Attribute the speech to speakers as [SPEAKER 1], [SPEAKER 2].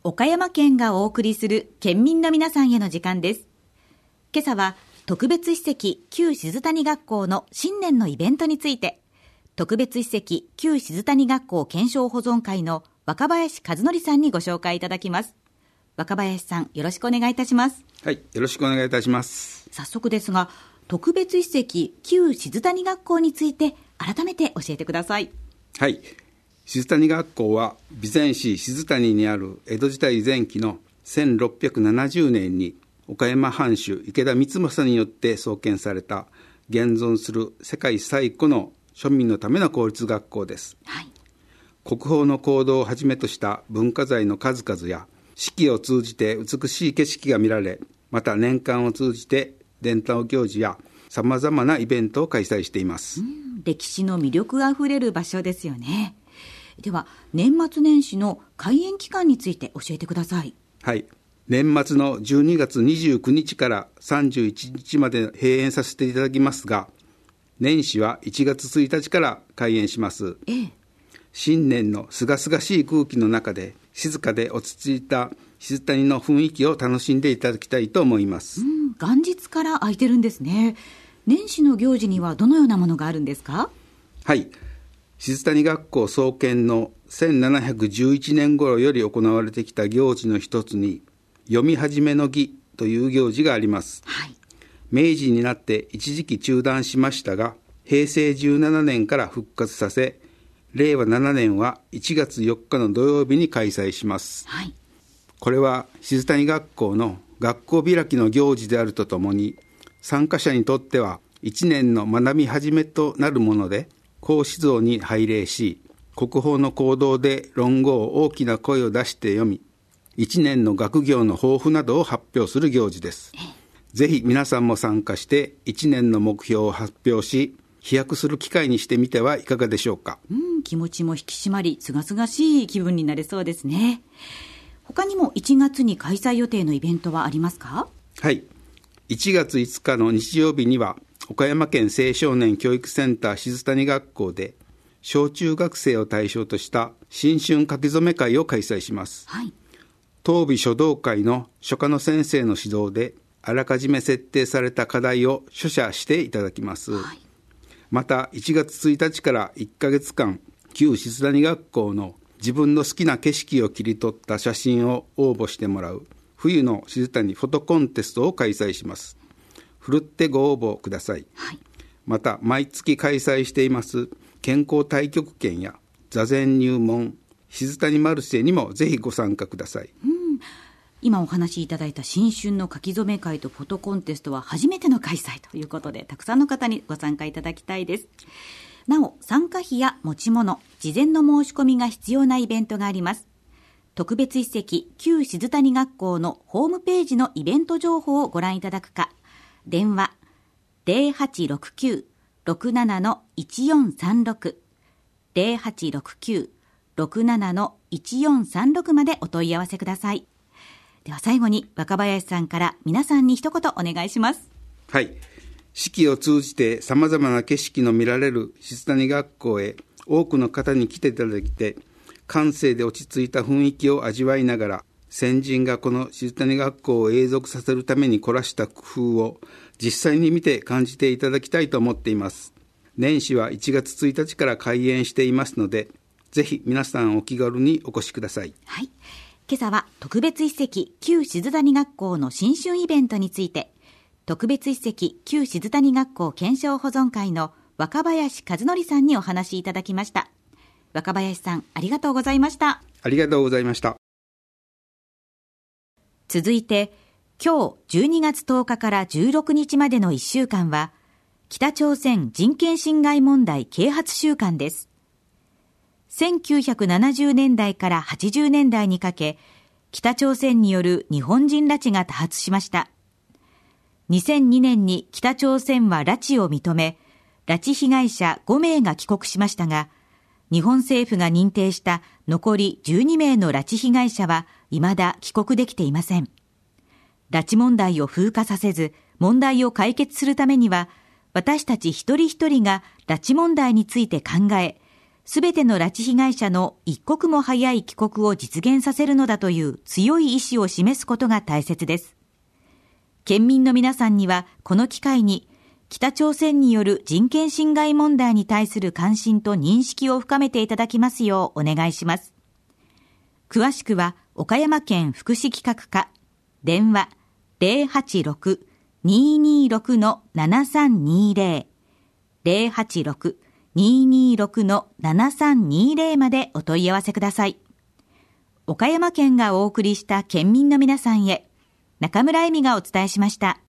[SPEAKER 1] 岡山県がお送りする県民の皆さんへの時間です。今朝は特別史跡旧静谷学校の新年のイベントについて、特別史跡旧静谷学校検証保存会の若林和則さんにご紹介いただきます。若林さん、よろしくお願いいたします。
[SPEAKER 2] はい、よろしくお願いいたします。
[SPEAKER 1] 早速ですが、特別史跡旧静谷学校について改めて教えてください。
[SPEAKER 2] はい、静谷学校は備前市静谷にある江戸時代前期の1670年に岡山藩主池田光政によって創建された現存する世界最古の庶民のための公立学校です。
[SPEAKER 1] はい、
[SPEAKER 2] 国宝の講堂をはじめとした文化財の数々や四季を通じて美しい景色が見られ、また年間を通じて伝統行事やさまざまなイベントを開催しています。
[SPEAKER 1] 歴史の魅力あふれる場所ですよね。では年末年始の開園期間について教えてください。
[SPEAKER 2] はい、年末の12月29日から31日まで閉園させていただきますが、年始は1月1日から開園します。新年のすがすがしい空気の中で静かで落ち着いた静谷の雰囲気を楽しんでいただきたいと思います。
[SPEAKER 1] 元日から空いてるんですね。年始の行事にはどのようなものがあるんですか？
[SPEAKER 2] はい、静谷学校創建の1711年頃より行われてきた行事の一つに読み始めの儀という行事があります。
[SPEAKER 1] はい、
[SPEAKER 2] 明治になって一時期中断しましたが、平成17年から復活させ、令和7年は1月4日の土曜日に開催します。
[SPEAKER 1] はい、
[SPEAKER 2] これは静谷学校の学校開きの行事であるとともに、参加者にとっては1年の学び始めとなるもので、講師像に拝礼し、国宝の講堂で論語を大きな声を出して読み、1年の学業の抱負などを発表する行事です。ぜひ皆さんも参加して1年の目標を発表し、飛躍する機会にしてみてはいかがでしょうか。
[SPEAKER 1] 気持ちも引き締まり、すがすがしい気分になれそうですね。他にも1月に開催予定のイベントはありますか？
[SPEAKER 2] はい、1月5日の日曜日には岡山県青少年教育センター静谷学校で小中学生を対象とした新春書き初め会を開催します。
[SPEAKER 1] はい、
[SPEAKER 2] 当備書道会の書家の先生の指導であらかじめ設定された課題を書写していただきます。
[SPEAKER 1] はい、
[SPEAKER 2] また1月1日から1ヶ月間、旧静谷学校の自分の好きな景色を切り取った写真を応募してもらう冬の静谷フォトコンテストを開催します。ふるってご応募ください。
[SPEAKER 1] はい、
[SPEAKER 2] また毎月開催しています健康太極拳や座禅入門静谷マルシェにもぜひご参加ください。
[SPEAKER 1] 今お話しいただいた新春の書き初め会とフォトコンテストは初めての開催ということで、たくさんの方にご参加いただきたいです。なお、参加費や持ち物、事前の申し込みが必要なイベントがあります。特別史跡旧静谷学校のホームページのイベント情報をご覧いただくか、電話 0869-67-1436 0869-67-1436 までお問い合わせください。では最後に若林さんから皆さんに一言お願いします。
[SPEAKER 2] はい、四季を通じてさまざまな景色の見られる静谷学校へ多くの方に来ていただきて、閑静で落ち着いた雰囲気を味わいながら、先人がこの静谷学校を永続させるために凝らした工夫を実際に見て感じていただきたいと思っています。年始は1月1日から開園していますので、ぜひ皆さんお気軽にお越しください。
[SPEAKER 1] はい、今朝は特別史跡旧静谷学校の新春イベントについて、特別史跡旧静谷学校検証保存会の若林和則さんにお話しいただきました。若林さん、ありがとうございました。
[SPEAKER 2] ありがとうございました。
[SPEAKER 1] 続いて、今日12月10日から16日までの1週間は、北朝鮮人権侵害問題啓発週間です。1970年代から80年代にかけ、北朝鮮による日本人拉致が多発しました。2002年に北朝鮮は拉致を認め、拉致被害者5名が帰国しましたが、日本政府が認定した残り12名の拉致被害者は未だ帰国できていません。拉致問題を風化させず、問題を解決するためには、私たち一人一人が拉致問題について考え、 すべての拉致被害者の一刻も早い帰国を実現させるのだという強い意志を示すことが大切です。県民の皆さんにはこの機会に北朝鮮による人権侵害問題に対する関心と認識を深めていただきますようお願いします。詳しくは岡山県福祉企画課、電話 086-226-7320 086-226-7320 までお問い合わせください。岡山県がお送りした県民の皆さんへ、中村恵美がお伝えしました。